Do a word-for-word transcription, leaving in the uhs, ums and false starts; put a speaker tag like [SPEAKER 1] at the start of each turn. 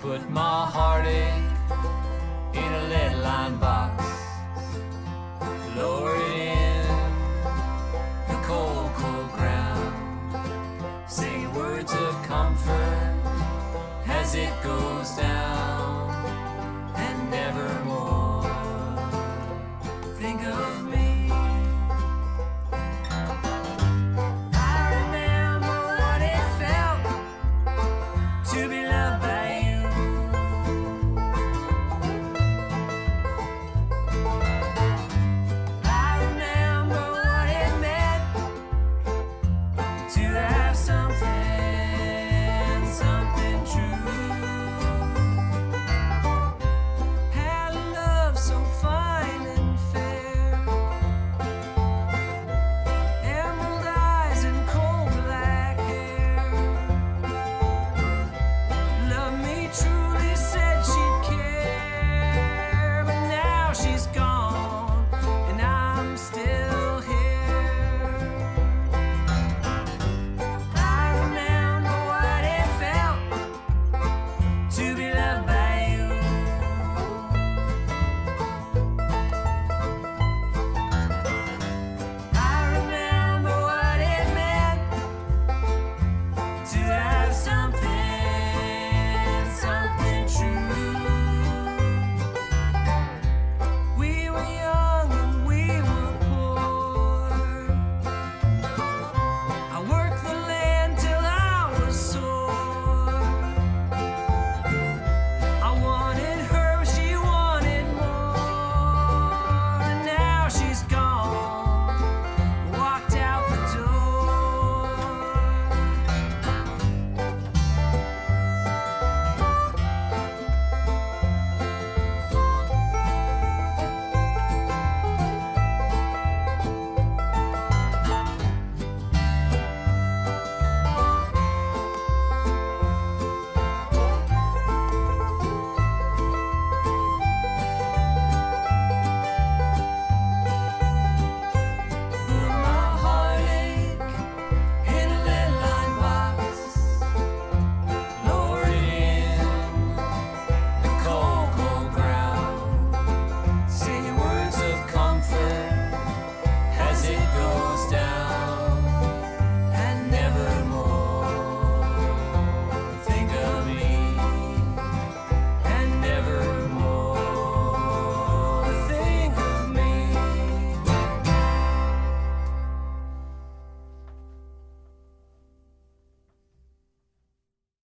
[SPEAKER 1] put my heartache in a lead line box, lower it in the cold, cold ground, singing words of comfort as it goes down, and nevermore think of me. To be loved by you, I remember what it meant to have something, something true. Had a love so fine and fair, emerald eyes and coal black hair. Truly said she'd care, but now she's gone.